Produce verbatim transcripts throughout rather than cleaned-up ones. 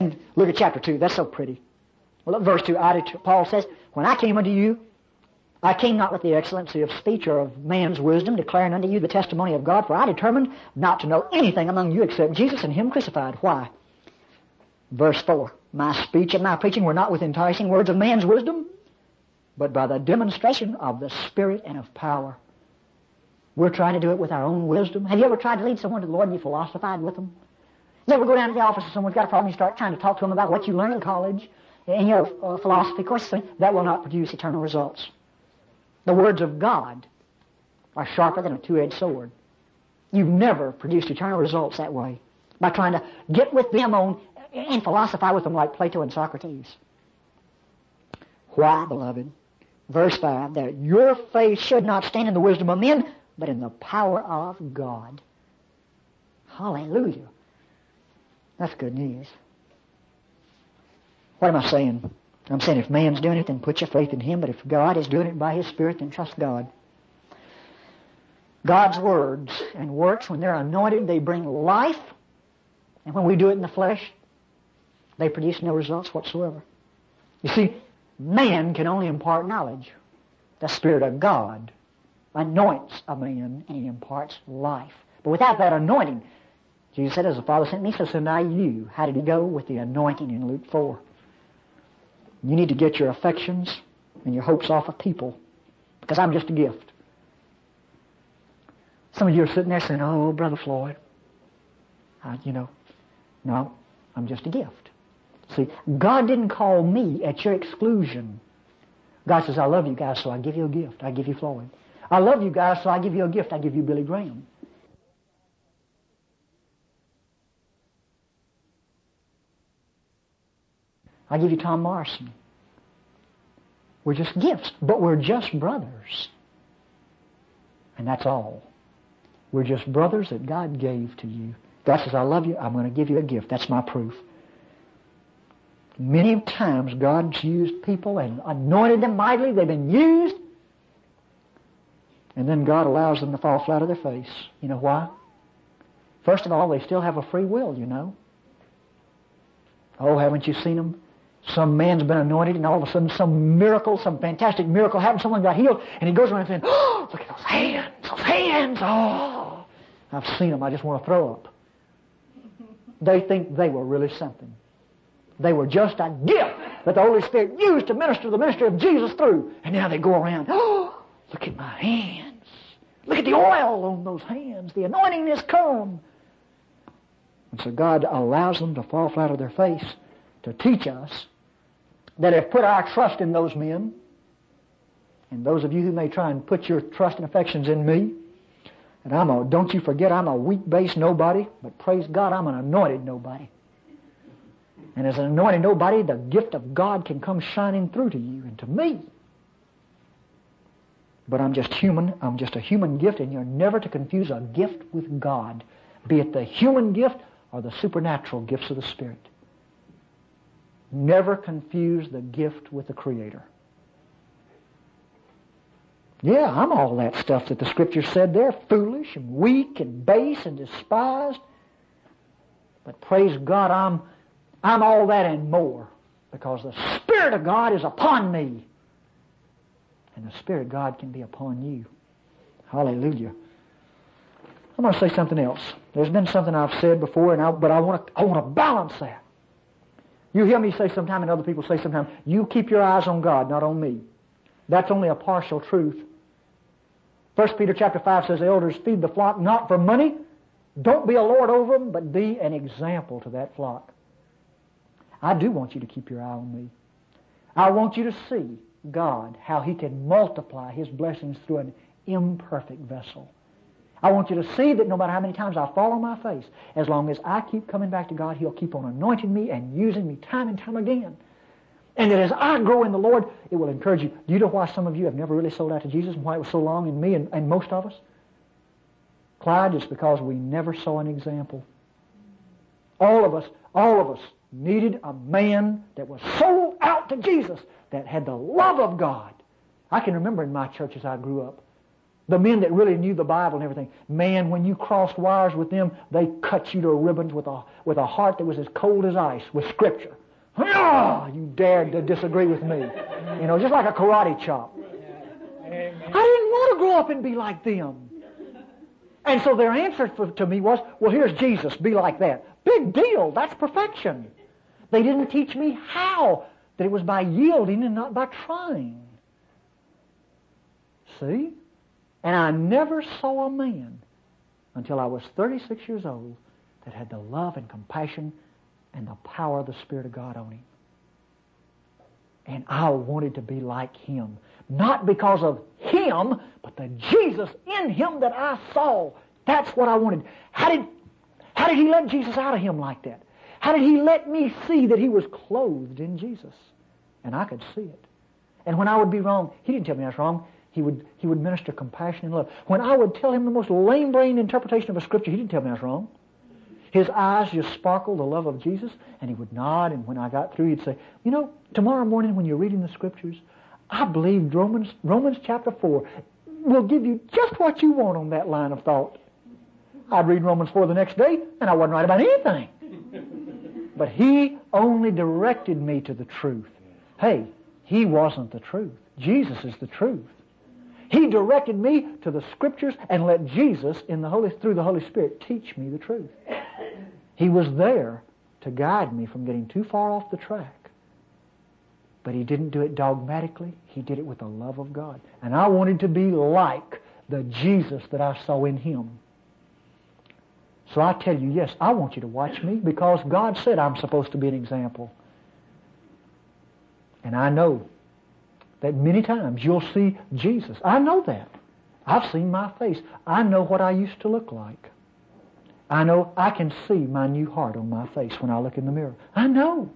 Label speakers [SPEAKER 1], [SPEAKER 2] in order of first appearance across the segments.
[SPEAKER 1] Look at chapter two. That's so pretty. Well, look, verse two. I, Paul says, when I came unto you, I came not with the excellency of speech or of man's wisdom, declaring unto you the testimony of God, for I determined not to know anything among you except Jesus and Him crucified. Why? Verse four. My speech and my preaching were not with enticing words of man's wisdom, but by the demonstration of the Spirit and of power. We're trying to do it with our own wisdom. Have you ever tried to lead someone to the Lord and you philosophized with them? You ever go down to the office and someone's got a problem and you start trying to talk to them about what you learned in college and your uh, philosophy course? That will not produce eternal results. The words of God are sharper than a two-edged sword. You've never produced eternal results that way, by trying to get with them on and philosophize with them like Plato and Socrates. Why, beloved? Verse five, that your faith should not stand in the wisdom of men, but in the power of God. Hallelujah. That's good news. What am I saying? I'm saying if man's doing it, then put your faith in him. But if God is doing it by His Spirit, then trust God. God's words and works, when they're anointed, they bring life. And when we do it in the flesh, they produce no results whatsoever. You see, man can only impart knowledge. The Spirit of God anoints a man and He imparts life. But without that anointing, Jesus said, as the Father sent me, so send I you. How did He go? With the anointing in Luke four. You need to get your affections and your hopes off of people, because I'm just a gift. Some of you are sitting there saying, oh, Brother Floyd, I, you know, no, I'm just a gift. See, God didn't call me at your exclusion. God says, I love you guys, so I give you a gift. I give you Floyd. I love you guys, so I give you a gift. I give you Billy Graham. I give you Tom Morrison. We're just gifts, but we're just brothers. And that's all. We're just brothers that God gave to you. God says, I love you. I'm going to give you a gift. That's my proof. Many times God's used people and anointed them mightily. They've been used. And then God allows them to fall flat on their face. You know why? First of all, they still have a free will, you know. Oh, haven't you seen them? Some man's been anointed and all of a sudden some miracle, some fantastic miracle happened. Someone got healed and he goes around saying, oh, look at those hands, those hands. Oh, I've seen them. I just want to throw up. They think they were really something. They were just a gift that the Holy Spirit used to minister the ministry of Jesus through. And now they go around, oh, look at my hands. Look at the oil on those hands. The anointing has come. And so God allows them to fall flat on their face to teach us that if put our trust in those men, and those of you who may try and put your trust and affections in me, and I'm a, don't you forget I'm a weak-based nobody, but praise God, I'm an anointed nobody. And as an anointed nobody, the gift of God can come shining through to you and to me. But I'm just human, I'm just a human gift, and you're never to confuse a gift with God, be it the human gift or the supernatural gifts of the Spirit. Never confuse the gift with the Creator. Yeah, I'm all that stuff that the Scripture said there, foolish and weak and base and despised. But praise God, I'm, I'm all that and more, because the Spirit of God is upon me. And the Spirit of God can be upon you. Hallelujah. I'm going to say something else. There's been something I've said before, and I, but I want to I want to balance that. You hear me say sometime, and other people say sometime, you keep your eyes on God, not on me. That's only a partial truth. First Peter chapter five says, the elders feed the flock not for money. Don't be a lord over them, but be an example to that flock. I do want you to keep your eye on me. I want you to see God, how He can multiply His blessings through an imperfect vessel. I want you to see that no matter how many times I fall on my face, as long as I keep coming back to God, He'll keep on anointing me and using me time and time again. And that as I grow in the Lord, it will encourage you. Do you know why some of you have never really sold out to Jesus and why it was so long in me and, and most of us? Clyde, it's because we never saw an example. All of us, all of us needed a man that was sold out to Jesus, that had the love of God. I can remember in my church as I grew up, The men that really knew the Bible and everything. Man, when you crossed wires with them, they cut you to ribbons with a, with a heart that was as cold as ice with Scripture. Ah, you dared to disagree with me. You know, just like a karate chop. I didn't want to grow up and be like them. And so their answer for, to me was, well, here's Jesus, be like that. Big deal, that's perfection. They didn't teach me how, that it was by yielding and not by trying. See? And I never saw a man until I was thirty-six years old that had the love and compassion and the power of the Spirit of God on him. And I wanted to be like him. Not because of him, but the Jesus in him that I saw. That's what I wanted. How did, how did he let Jesus out of him like that? How did he let me see that he was clothed in Jesus? And I could see it. And when I would be wrong, he didn't tell me I was wrong. He would, he would minister compassion and love. When I would tell him the most lame-brained interpretation of a Scripture, he didn't tell me I was wrong. His eyes just sparkled the love of Jesus, and he would nod, and when I got through, he'd say, you know, tomorrow morning when you're reading the Scriptures, I believe Romans, Romans chapter four will give you just what you want on that line of thought. I'd read Romans four the next day, and I wasn't right about anything. But he only directed me to the truth. Hey, he wasn't the truth. Jesus is the truth. He directed me to the Scriptures and let Jesus, in the Holy, through the Holy Spirit, teach me the truth. He was there to guide me from getting too far off the track. But he didn't do it dogmatically. He did it with the love of God. And I wanted to be like the Jesus that I saw in him. So I tell you, yes, I want you to watch me because God said I'm supposed to be an example. And I know that many times you'll see Jesus. I know that. I've seen my face. I know what I used to look like. I know I can see my new heart on my face when I look in the mirror. I know.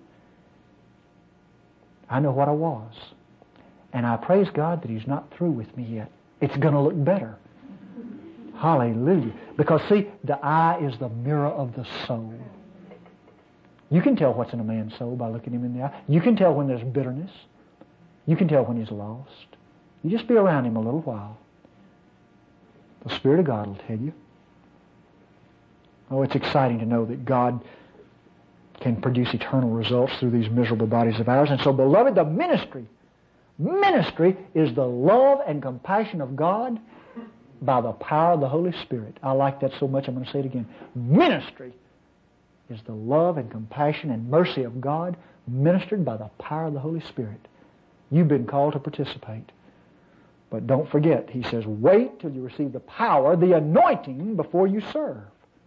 [SPEAKER 1] I know what I was. And I praise God that he's not through with me yet. It's going to look better. Hallelujah. Because see, the eye is the mirror of the soul. You can tell what's in a man's soul by looking him in the eye. You can tell when there's bitterness. You can tell when he's lost. You just be around him a little while. The Spirit of God will tell you. Oh, it's exciting to know that God can produce eternal results through these miserable bodies of ours. And so, beloved, the ministry, ministry is the love and compassion of God by the power of the Holy Spirit. I like that so much, I'm going to say it again. Ministry is the love and compassion and mercy of God ministered by the power of the Holy Spirit. You've been called to participate. But don't forget, he says, wait till you receive the power, the anointing, before you serve.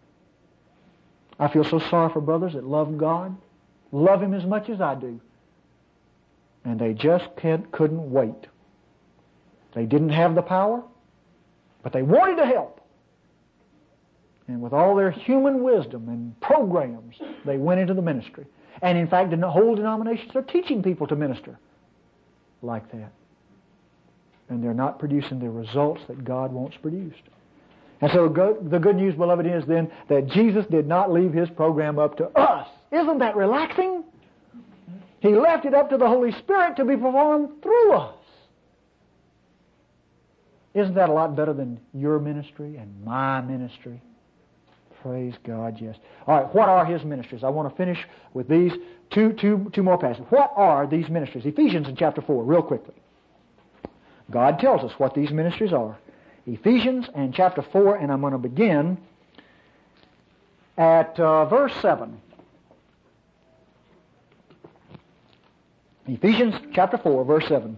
[SPEAKER 1] I feel so sorry for brothers that love God, love him as much as I do, and they just can't, couldn't wait. They didn't have the power, but they wanted to help. And with all their human wisdom and programs, they went into the ministry. And in fact, the whole denominations are teaching people to minister like that. And they're not producing the results that God wants produced. And so the good news, beloved, is then that Jesus did not leave his program up to us. Isn't that relaxing? He left it up to the Holy Spirit to be performed through us. Isn't that a lot better than your ministry and my ministry? Praise God, yes. All right, what are his ministries? I want to finish with these two, two, two more passages. What are these ministries? Ephesians in chapter four, real quickly. God tells us what these ministries are. Ephesians and chapter four, and I'm going to begin at uh, verse seven. Ephesians chapter four, verse seven.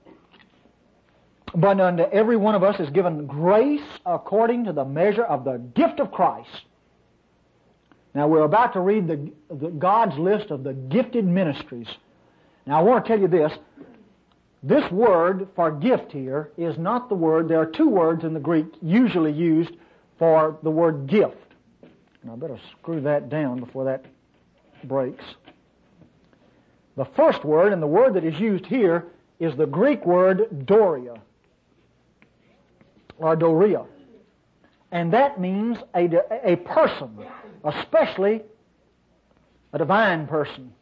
[SPEAKER 1] But unto every one of us is given grace according to the measure of the gift of Christ. Now we're about to read the, the God's list of the gifted ministries. Now I want to tell you this. This word for gift here is not the word. There are two words in the Greek usually used for the word gift. And I better screw that down before that breaks. The first word, and the word that is used here, is the Greek word doria, or doria. And that means a, a person, especially a divine person.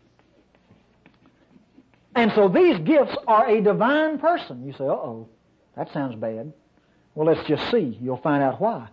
[SPEAKER 1] And so these gifts are a divine person. You say, uh-oh, That sounds bad. Well, let's just see. You'll find out why.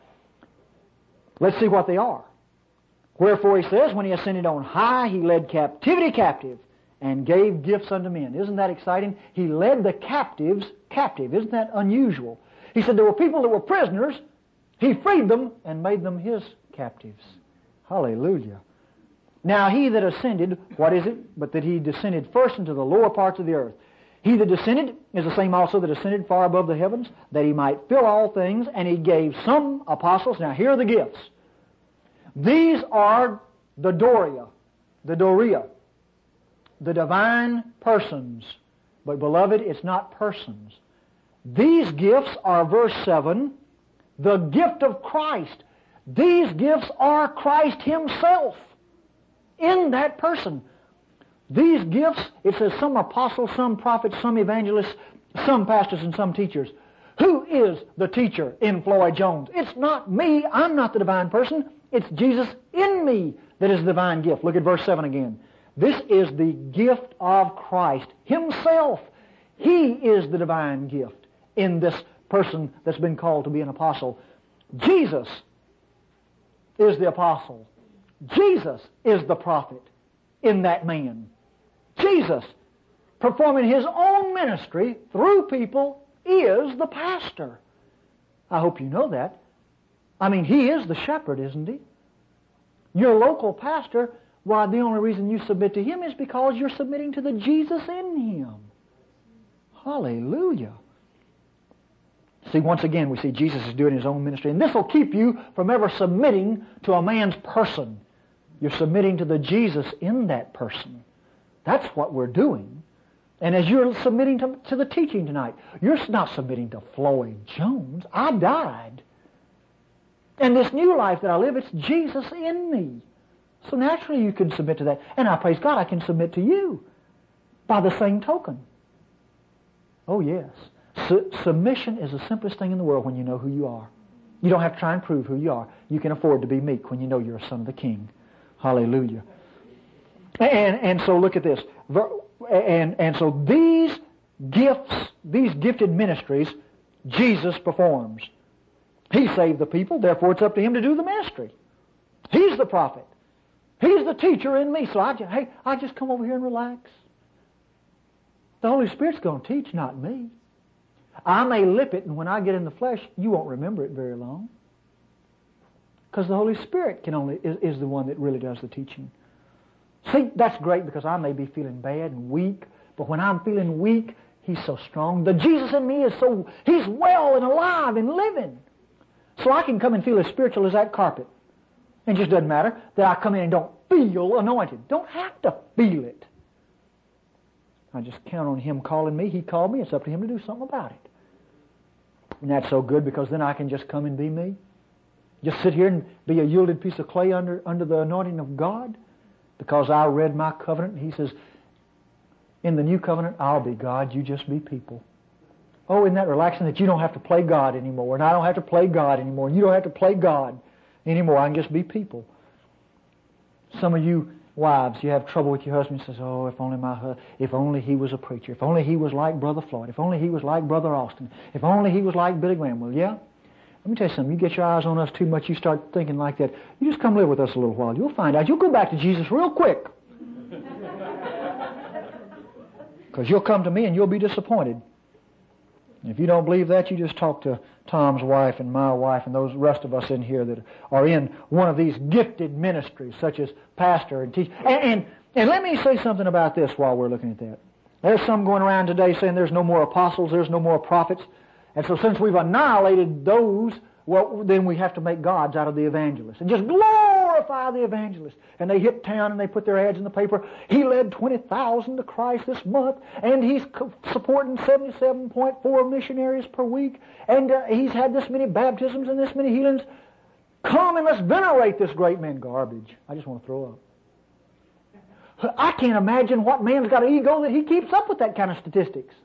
[SPEAKER 1] Let's see what they are. Wherefore he says, when he ascended on high, he led captivity captive and gave gifts unto men. Isn't that exciting? He led the captives captive. Isn't that unusual? He said there were people that were prisoners. He freed them and made them his captives. Hallelujah. Now he that ascended, what is it? But that he descended first into the lower parts of the earth. He that descended is the same also that ascended far above the heavens, that he might fill all things, and he gave some apostles. Now here are the gifts. These are the Doria, the Doria, the divine persons. But beloved, it's not persons. These gifts are, verse seven, the gift of Christ. These gifts are Christ Himself in that person. These gifts, it says some apostles, some prophets, some evangelists, some pastors, and some teachers. Who is the teacher in Floyd Jones? It's not me. I'm not the divine person. It's Jesus in me that is the divine gift. Look at verse seven again. This is the gift of Christ Himself. He is the divine gift in this person that's been called to be an apostle. Jesus is the apostle. Jesus is the prophet in that man. Jesus, performing His own ministry through people, is the pastor. I hope you know that. I mean, He is the shepherd, isn't He? Your local pastor, why, the only reason you submit to him is because you're submitting to the Jesus in him. Hallelujah. See, once again, we see Jesus is doing His own ministry, and this will keep you from ever submitting to a man's person. You're submitting to the Jesus in that person. That's what we're doing. And as you're submitting to, to the teaching tonight, you're not submitting to Floyd Jones. I died. And this new life that I live, it's Jesus in me. So naturally you can submit to that. And I praise God, I can submit to you by the same token. Oh yes. Su- submission is the simplest thing in the world when you know who you are. You don't have to try and prove who you are. You can afford to be meek when you know you're a son of the King. Hallelujah. And, and so look at this. And, and so these gifts, these gifted ministries, Jesus performs. He saved the people, therefore it's up to Him to do the ministry. He's the prophet. He's the teacher in me. So I just, hey, I just come over here and relax. The Holy Spirit's going to teach, not me. I may lip it, and when I get in the flesh, you won't remember it very long. Because the Holy Spirit can only is, is the one that really does the teaching. See, that's great because I may be feeling bad and weak, but when I'm feeling weak, He's so strong. The Jesus in me is so, He's well and alive and living. So I can come and feel as spiritual as that carpet. It just doesn't matter that I come in and don't feel anointed. Don't have to feel it. I just count on Him calling me. He called me. It's up to Him to do something about it. And that's so good because then I can just come and be me. Just sit here and be a yielded piece of clay under, under the anointing of God. Because I read my covenant. He says, in the new covenant, I'll be God. You just be people. Oh, isn't that relaxing that you don't have to play God anymore, and I don't have to play God anymore, and you don't have to play God anymore. I can just be people. Some of you wives, you have trouble with your husband. Says, "Oh, if only my hu- if only he was a preacher. If only he was like Brother Floyd. If only he was like Brother Austin. If only he was like Billy Graham." Well, yeah. Let me tell you something. You get your eyes on us too much, you start thinking like that. You just come live with us a little while. You'll find out. You'll go back to Jesus real quick. Because you'll come to me and you'll be disappointed. If you don't believe that, you just talk to Tom's wife and my wife and those rest of us in here that are in one of these gifted ministries, such as pastor and teacher. And, and, and let me say something about this while we're looking at that. There's some going around today saying there's no more apostles, there's no more prophets. And so since we've annihilated those, well, then we have to make gods out of the evangelists and just glorify the evangelists. And they hit town and they put their ads in the paper. He led twenty thousand to Christ this month, and he's supporting seventy-seven point four missionaries per week, and uh, he's had this many baptisms and this many healings. Come and let's venerate this great man. Garbage. I just want to throw up. I can't imagine what man's got an ego that he keeps up with that kind of statistics.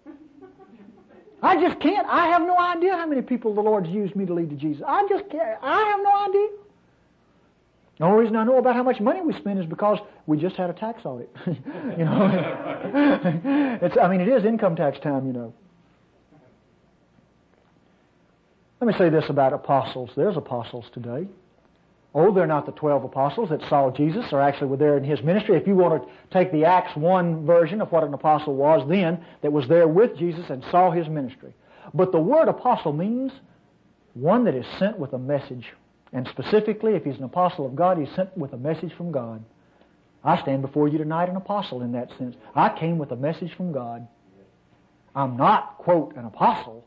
[SPEAKER 1] I just can't. I have no idea how many people the Lord's used me to lead to Jesus. I just can't. I have no idea. The only reason I know about how much money we spend is because we just had a tax audit. You know, it's. I mean, it is income tax time. You know. Let me say this about apostles. There's apostles today. Oh, they're not the twelve apostles that saw Jesus or actually were there in His ministry. If you want to take the Acts one version of what an apostle was then, that was there with Jesus and saw His ministry. But the word apostle means one that is sent with a message. And specifically, if he's an apostle of God, he's sent with a message from God. I stand before you tonight an apostle in that sense. I came with a message from God. I'm not, quote, an apostle,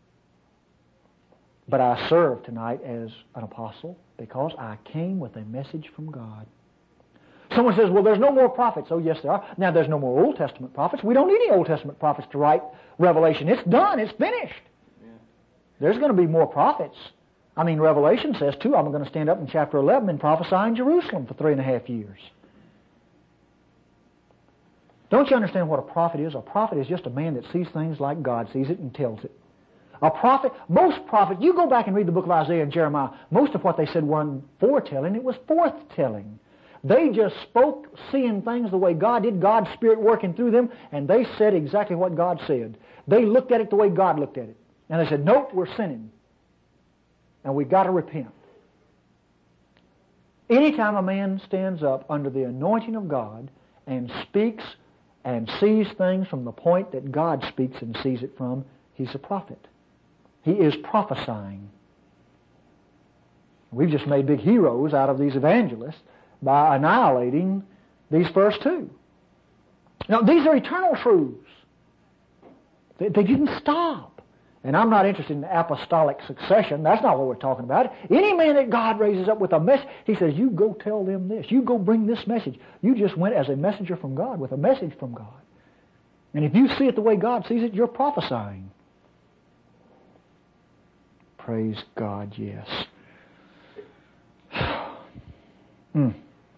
[SPEAKER 1] but I serve tonight as an apostle because I came with a message from God. Someone says, well, there's no more prophets. Oh, yes, there are. Now, there's no more Old Testament prophets. We don't need any Old Testament prophets to write Revelation. It's done. It's finished. Yeah. There's going to be more prophets. I mean, Revelation says, too, I'm going to stand up in chapter eleven and prophesy in Jerusalem for three and a half years. Don't you understand what a prophet is? A prophet is just a man that sees things like God sees it and tells it. A prophet, most prophets, you go back and read the book of Isaiah and Jeremiah, most of what they said weren't foretelling, it was forthtelling. They just spoke, seeing things the way God did, God's Spirit working through them, and they said exactly what God said. They looked at it the way God looked at it. And they said, nope, we're sinning. And we've got to repent. Anytime a man stands up under the anointing of God and speaks and sees things from the point that God speaks and sees it from, he's a prophet. He is prophesying. We've just made big heroes out of these evangelists by annihilating these first two. Now, these are eternal truths. They, they didn't stop. And I'm not interested in apostolic succession. That's not what we're talking about. Any man that God raises up with a message, He says, you go tell them this. You go bring this message. You just went as a messenger from God with a message from God. And if you see it the way God sees it, you're prophesying. Praise God, yes. hmm.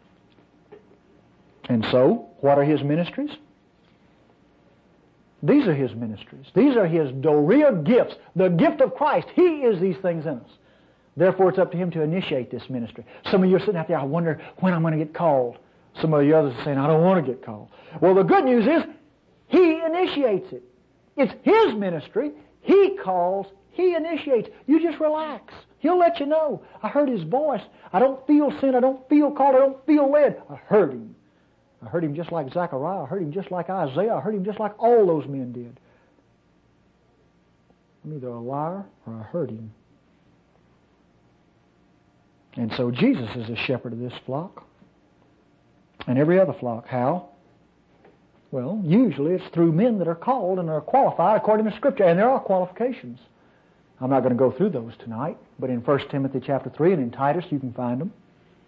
[SPEAKER 1] And so, what are His ministries? These are His ministries. These are His Dorea gifts. The gift of Christ. He is these things in us. Therefore, it's up to Him to initiate this ministry. Some of you are sitting out there, I wonder when I'm going to get called. Some of the others are saying, I don't want to get called. Well, the good news is, He initiates it. It's His ministry. He calls. He initiates. You just relax. He'll let you know. I heard His voice. I don't feel sin. I don't feel called. I don't feel led. I heard Him. I heard Him just like Zechariah. I heard Him just like Isaiah. I heard Him just like all those men did. I'm either a liar or I heard Him. And so Jesus is the shepherd of this flock. And every other flock. How? Well, usually it's through men that are called and are qualified according to Scripture. And there are qualifications. I'm not going to go through those tonight. But in First Timothy chapter three and in Titus you can find them.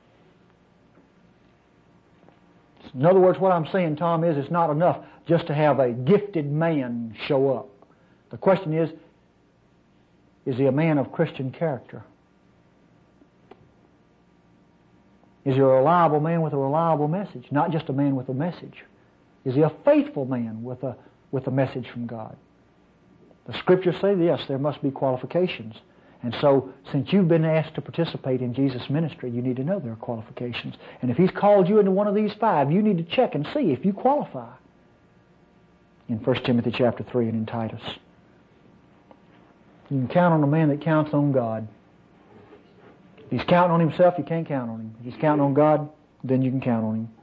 [SPEAKER 1] In other words, what I'm saying, Tom, is it's not enough just to have a gifted man show up. The question is, is he a man of Christian character? Is he a reliable man with a reliable message? Not just a man with a message. Is he a faithful man with a, with a message from God? The Scriptures say, yes, there must be qualifications. And so, since you've been asked to participate in Jesus' ministry, you need to know there are qualifications. And if He's called you into one of these five, you need to check and see if you qualify. In First Timothy chapter three and in Titus. You can count on a man that counts on God. If he's counting on himself, you can't count on him. If he's counting on God, then you can count on him.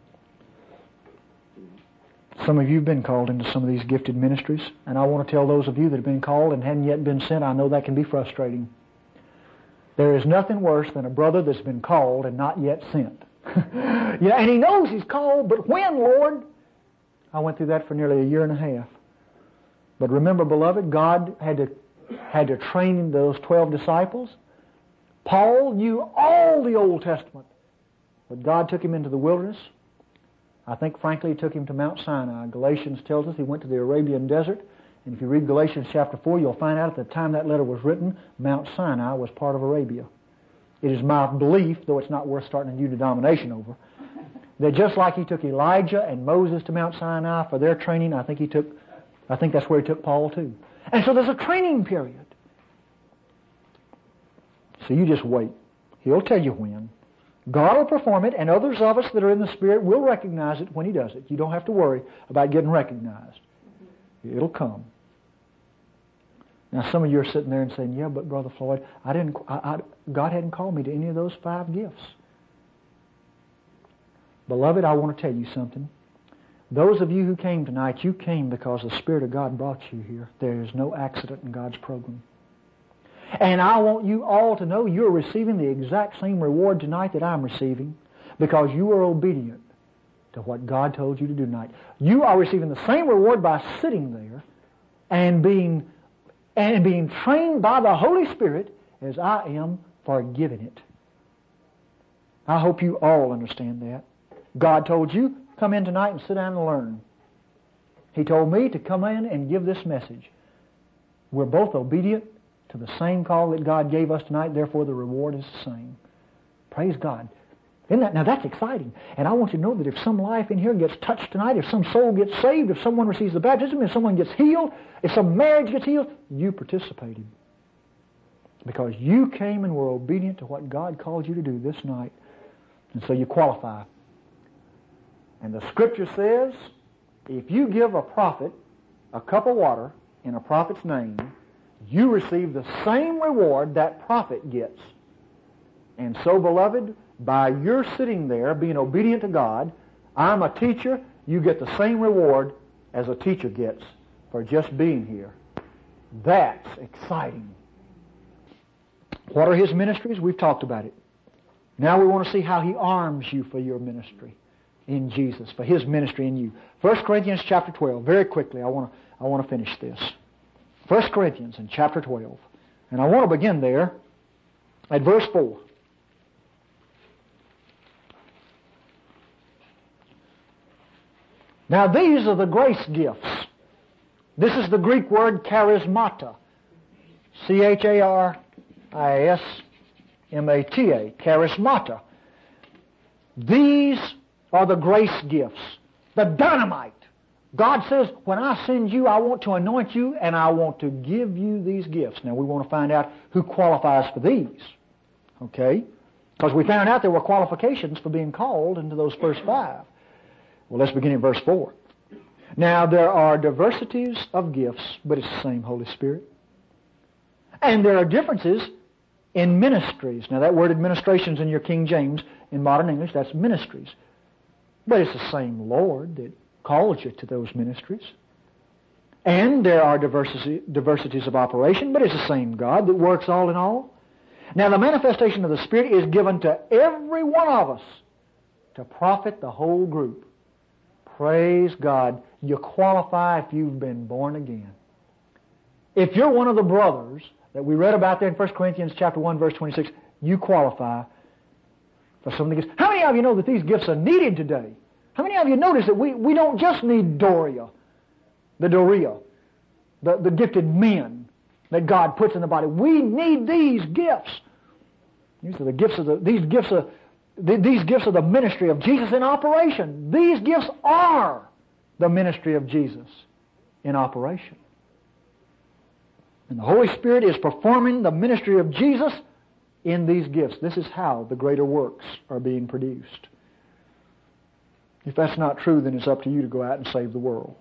[SPEAKER 1] Some of you have been called into some of these gifted ministries, and I want to tell those of you that have been called and hadn't yet been sent, I know that can be frustrating. There is nothing worse than a brother that's been called and not yet sent. Yeah, and he knows he's called, but when, Lord? I went through that for nearly a year and a half. But remember, beloved, God had to had to train those twelve disciples. Paul knew all the Old Testament, but God took him into the wilderness. I think, frankly, He took him to Mount Sinai. Galatians tells us he went to the Arabian desert. And if you read Galatians chapter four, you'll find out at the time that letter was written, Mount Sinai was part of Arabia. It is my belief, though it's not worth starting a new denomination over, that just like He took Elijah and Moses to Mount Sinai for their training, I think He took, I think that's where He took Paul too. And so there's a training period. So you just wait. He'll tell you when. God will perform it, and others of us that are in the Spirit will recognize it when He does it. You don't have to worry about getting recognized. It'll come. Now, some of you are sitting there and saying, yeah, but Brother Floyd, I didn't. I, I, God hadn't called me to any of those five gifts. Beloved, I want to tell you something. Those of you who came tonight, you came because the Spirit of God brought you here. There is no accident in God's program. And I want you all to know you're receiving the exact same reward tonight that I'm receiving because you are obedient to what God told you to do tonight. You are receiving the same reward by sitting there and being and being trained by the Holy Spirit as I am for giving it. I hope you all understand that. God told you, come in tonight and sit down and learn. He told me to come in and give this message. We're both obedient to the same call that God gave us tonight, therefore the reward is the same. Praise God. Isn't that, now that's exciting. And I want you to know that if some life in here gets touched tonight, if some soul gets saved, if someone receives the baptism, if someone gets healed, if some marriage gets healed, you participated. Because you came and were obedient to what God called you to do this night. And so you qualify. And the Scripture says, if you give a prophet a cup of water in a prophet's name, you receive the same reward that prophet gets. And so, beloved, by your sitting there being obedient to God, I'm a teacher, you get the same reward as a teacher gets for just being here. That's exciting. What are his ministries? We've talked about it. Now we want to see how he arms you for your ministry in Jesus, for his ministry in you. First Corinthians chapter twelve, very quickly, I want to, I want to finish this. First Corinthians in chapter twelve. And I want to begin there at verse four. Now these are the grace gifts. This is the Greek word charismata. C H A R I S M A T A. Charismata. These are the grace gifts. The dynamite. God says, when I send you, I want to anoint you and I want to give you these gifts. Now we want to find out who qualifies for these. Okay? Because we found out there were qualifications for being called into those first five. Well, let's begin in verse four. Now there are diversities of gifts, but it's the same Holy Spirit. And there are differences in ministries. Now that word administrations in your King James, in modern English, that's ministries. But it's the same Lord that calls you to those ministries. And there are diversity, diversities of operation, but it's the same God that works all in all. Now the manifestation of the Spirit is given to every one of us to profit the whole group. Praise God. You qualify if you've been born again. If you're one of the brothers that we read about there in First Corinthians chapter one, verse twenty-six, you qualify for some of the gifts. How many of you know that these gifts are needed today? How many of you notice that we, we don't just need Doria, the Doria, the, the gifted men that God puts in the body. We need these gifts. These are the gifts of the, these gifts of, these gifts of the ministry of Jesus in operation. These gifts are the ministry of Jesus in operation. And the Holy Spirit is performing the ministry of Jesus in these gifts. This is how the greater works are being produced. If that's not true, then it's up to you to go out and save the world.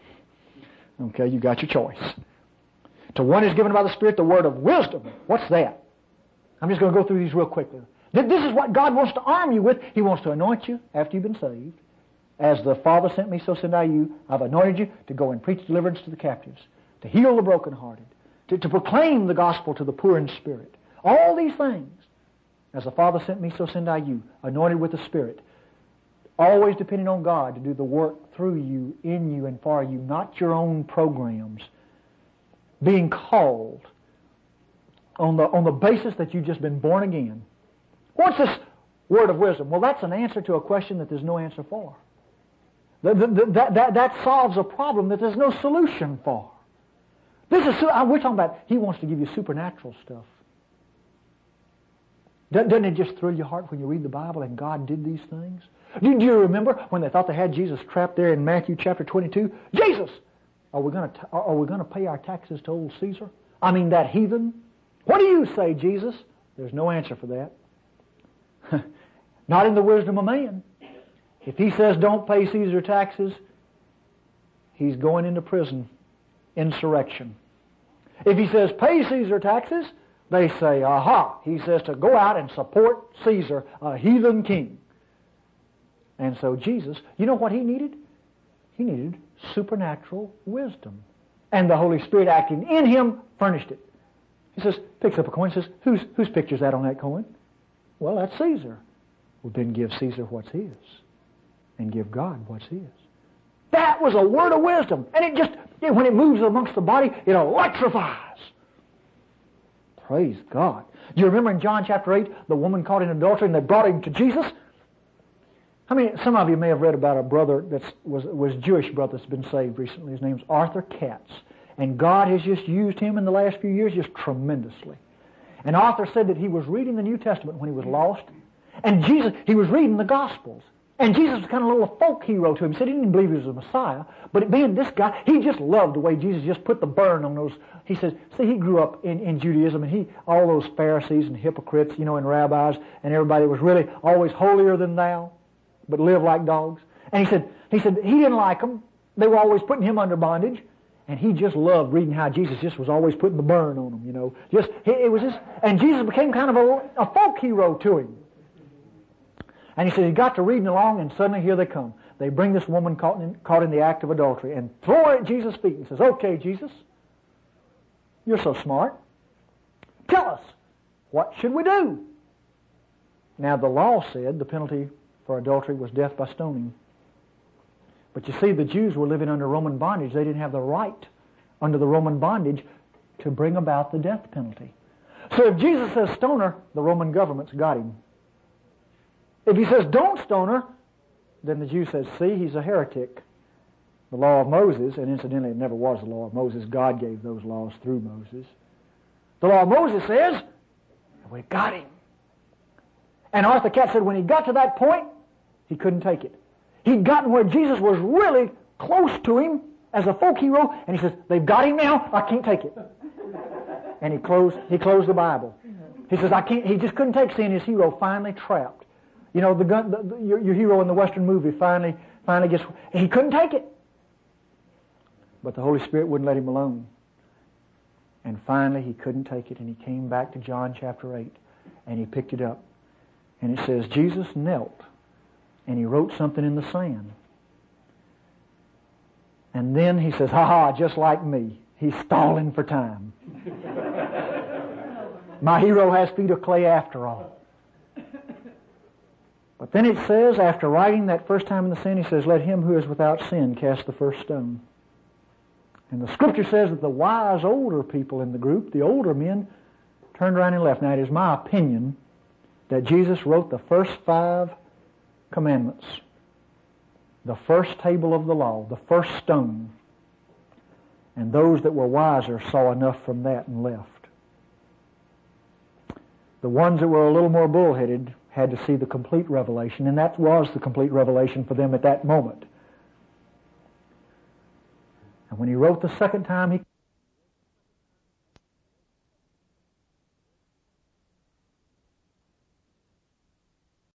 [SPEAKER 1] Okay, you got your choice. To one is given by the Spirit the word of wisdom. What's that? I'm just going to go through these real quickly. This is what God wants to arm you with. He wants to anoint you after you've been saved. As the Father sent me, so send I you. I've anointed you to go and preach deliverance to the captives, to heal the brokenhearted, to, to proclaim the gospel to the poor in spirit. All these things. As the Father sent me, so send I you, anointed with the Spirit. Always depending on God to do the work through you, in you, and for you, not your own programs. Being called on the, on the basis that you've just been born again. What's this word of wisdom? Well, that's an answer to a question that there's no answer for. That, that, that, that solves a problem that there's no solution for. This is, we're talking about, He wants to give you supernatural stuff. Doesn't it just thrill your heart when you read the Bible and God did these things? Do you remember when they thought they had Jesus trapped there in Matthew chapter twenty-two? Jesus! Are we going to are we going to pay our taxes to old Caesar? I mean that heathen? What do you say, Jesus? There's no answer for that. Not in the wisdom of man. If he says don't pay Caesar taxes, he's going into prison. Insurrection. If he says pay Caesar taxes, they say, aha, he says to go out and support Caesar, a heathen king. And so Jesus, you know what he needed? He needed supernatural wisdom. And the Holy Spirit acting in him furnished it. He says, picks up a coin and says, whose, whose picture's that on that coin? Well, that's Caesar. Well, then give Caesar what's his. And give God what's his. That was a word of wisdom. And it just, you know, when it moves amongst the body, it electrifies. Praise God. Do you remember in John chapter eight, the woman caught in adultery and they brought him to Jesus? I mean, some of you may have read about a brother that was was a Jewish brother that's been saved recently. His name's Arthur Katz. And God has just used him in the last few years just tremendously. And Arthur said that he was reading the New Testament when he was lost. And Jesus, he was reading the Gospels. And Jesus was kind of a little folk hero to him. He said he didn't believe he was a Messiah. But being this guy, he just loved the way Jesus just put the burn on those. He says, see, he grew up in, in Judaism, and he, all those Pharisees and hypocrites, you know, and rabbis, and everybody was really always holier than thou, but lived like dogs. And he said, he said he didn't like them. They were always putting him under bondage. And he just loved reading how Jesus just was always putting the burn on them, you know. Just, it was just, and Jesus became kind of a, a folk hero to him. And he said he got to reading along, and suddenly here they come. They bring this woman caught in, caught in the act of adultery and throw her at Jesus' feet and says, okay, Jesus, you're so smart. Tell us, what should we do? Now the law said the penalty for adultery was death by stoning. But you see, the Jews were living under Roman bondage. They didn't have the right under the Roman bondage to bring about the death penalty. So if Jesus says stone her, the Roman government's got him. If he says don't stone her, then the Jew says, see, he's a heretic. The law of Moses, and incidentally it never was the law of Moses. God gave those laws through Moses. The law of Moses says, we got him. And Arthur Katz said when he got to that point, he couldn't take it. He'd gotten where Jesus was really close to him as a folk hero, and he says, they've got him now, I can't take it. And he closed, he closed the Bible. He says, I can't, he just couldn't take seeing his hero finally trapped. You know, the, gun, the, the your, your hero in the Western movie finally, finally gets, he couldn't take it. But the Holy Spirit wouldn't let him alone. And finally he couldn't take it, and he came back to John chapter eight, and he picked it up. And it says, Jesus knelt, and he wrote something in the sand. And then he says, ha ha, just like me. He's stalling for time. My hero has feet of clay after all. But then it says, after writing that first time in the sand, he says, let him who is without sin cast the first stone. And the Scripture says that the wise older people in the group, the older men, turned around and left. Now it is my opinion that Jesus wrote the first five commandments, the first table of the law, the first stone, and those that were wiser saw enough from that and left. The ones that were a little more bullheaded had to see the complete revelation, and that was the complete revelation for them at that moment. And when he wrote the second time, he